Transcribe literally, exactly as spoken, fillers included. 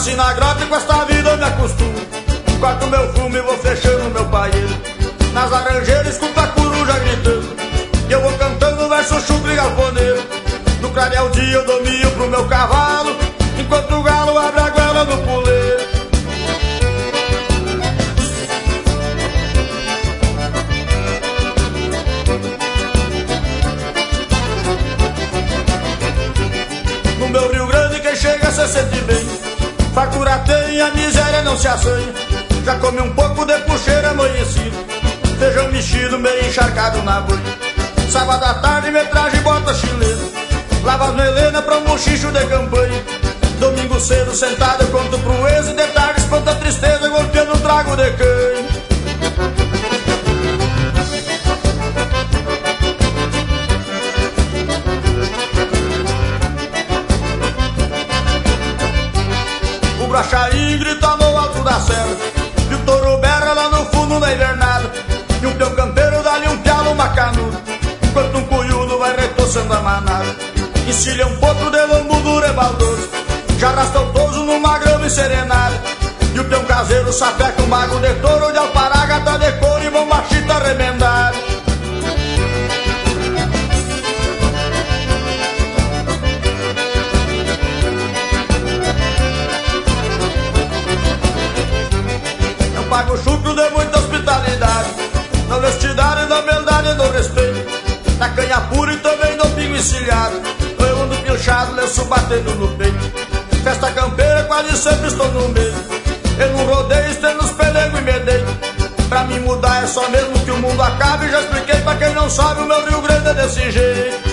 nasci na grota e com esta vida eu me acostumo. Corto meu fumo e vou fechando meu paeiro. Nas laranjeiras escuto a coruja gritando e eu vou cantando verso chucro e galponeiro. No clarear o dia eu dou milho pro meu cavalo, enquanto o galo abre a goela no puleiro. No meu Rio Grande quem chega se sente bem. Fartura tem, a miséria não se assanha. Já comi um pouco de puxeira amanhecido, feijão mexido meio encharcado na banha. Sábado à tarde metragem e bota chilena, lava as melenas pra um bochicho de campanha. Domingo cedo sentado eu conto pro ex e de tarde espanta a tristeza golpeando um trago de canha. O Guaxaí grita no alto da serra e o touro berra lá no fundo da invernada. E um peão campeiro dá-lhe um pialo macanudo, enquanto um cunhudo vai retoçando a manada. Encilha um potro de lombo duro e baldoso, já arrasta o toso numa grama serenada. E o peão caseiro sapeca um mago de touro de alparagata de couro e bombachita remendada. Eu pago chucro de muita hospitalidade, na honestidade, na humildade e no respeito. Na canha pura e também no pingo encilhado, eu ando pilchado, lenço batendo no peito. Festa campeira quase sempre estou no meio, eu não rodeio, estendo os pelegos e medeio. Pra mim mudar é só mesmo que o mundo acabe. Já expliquei pra quem não sabe, o meu Rio Grande é desse jeito.